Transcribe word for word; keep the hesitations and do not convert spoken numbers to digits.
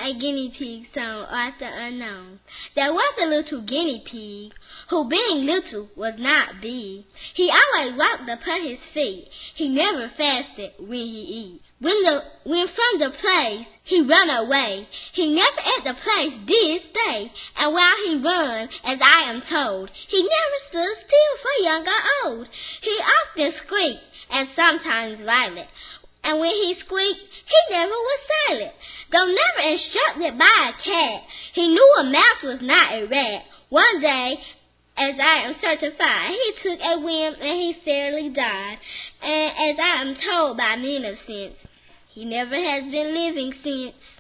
A guinea pig song, author unknown. There was a little guinea pig, who being little was not big. He always walked upon his feet, he never fasted when he eat. When the when from the place he run away, he never at the place did stay. And while he run, as I am told, he never stood still for young or old. He often squeaked, and sometimes violent. And when he squeaked, he never was silent. Though never instructed by a cat, he knew a mouse was not a rat. One day, as I am certified, he took a whim and he fairly died. And as I am told by men of sense, he never has been living since.